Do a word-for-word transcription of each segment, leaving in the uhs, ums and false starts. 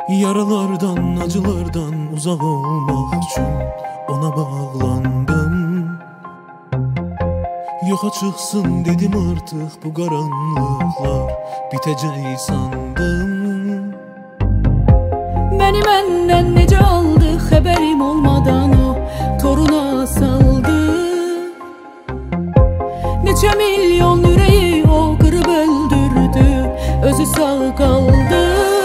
Yaralardan, acılardan uzak olmak için ona bağlandım. Yoxa çıxsın dedim artık bu qaranlıqlar bitəcək sandım. Məni məndən necə aldı, xəbərim olmadan o toruna saldı. Neçə milyon ürəyi o qırıb öldürdü, özü sağ qaldı.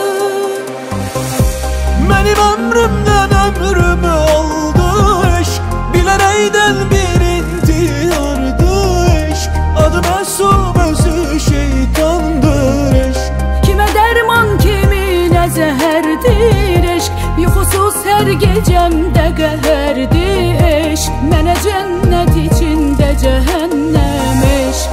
Mənim ömrümdən ömrümü aldı eşq, bilərəkdən bir intihardı eşq. Adı məsum, özü şeytandır eşq. Kimə dərman, kiminə zəhərdir eşq. Yuxusuz hər gecəmdə qəhərdir eşq. Mənə cənnət içində cəhənnəm eşq.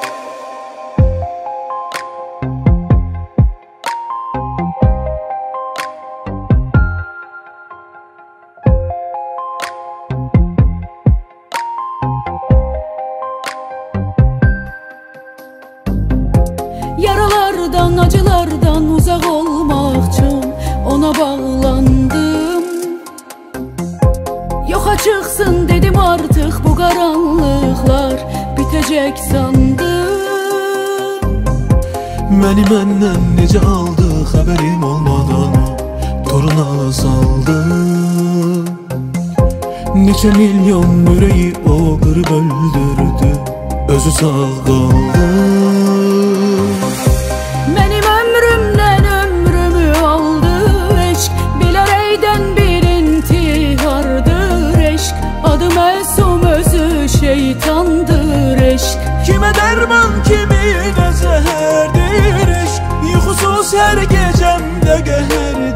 Yaralardan, acılardan uzaq olmaq üçün ona bağlandım. Yoxa çıxsın dedim artıq bu qaranlıqlar bitəcək sandım. Məni məndən necə aldı, xəbərim olmadan o toruna saldı. Neçə milyon ürəyi o qırıb öldürdü, özü sağ qaldı. Mənim ömrümdən ömrümü aldı eşq, bilərəkdən bir intihardır eşq. Adı məsum, özü şeytandır eşq. Kimə dərman, kiminə zəhərdir eşq. Yuxusuz hər gecəmdə qəhərdir